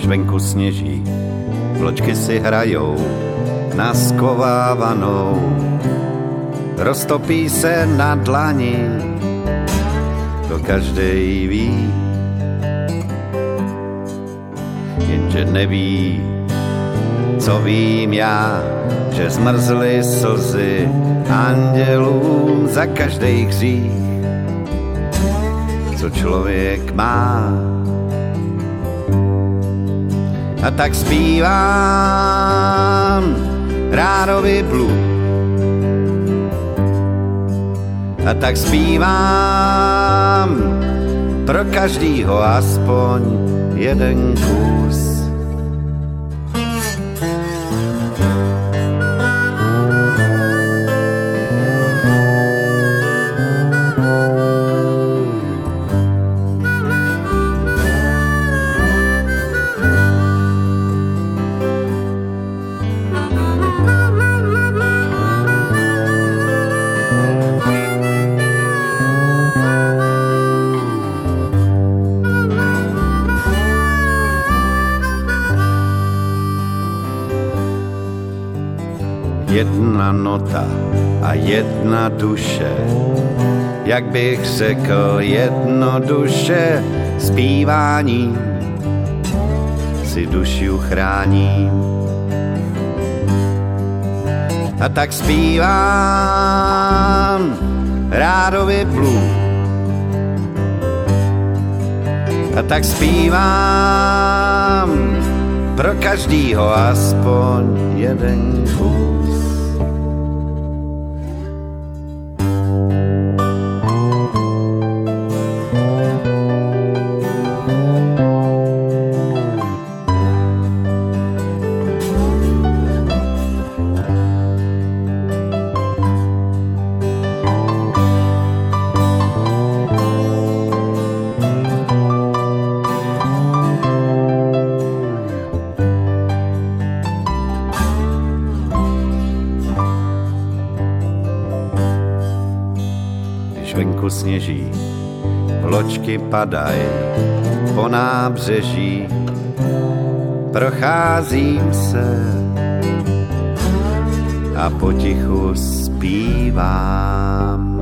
venku sněží, vločky si hrajou na skovávanou. Roztopí se na dlani, to každej ví, jenže neví, co vím já, že zmrzly slzy andělům za každej hřích, co člověk má. A tak zpívám rádovi blues. A tak zpívám pro každýho aspoň jeden kus. Jedna nota a jedna duše, jak bych řekl jednoduše, zpíváním si duši uchráním. A tak zpívám rádovi blues. A tak zpívám pro každýho aspoň jeden kus. Venku sněží, vločky padají po nábřeží, procházím se a potichu zpívám.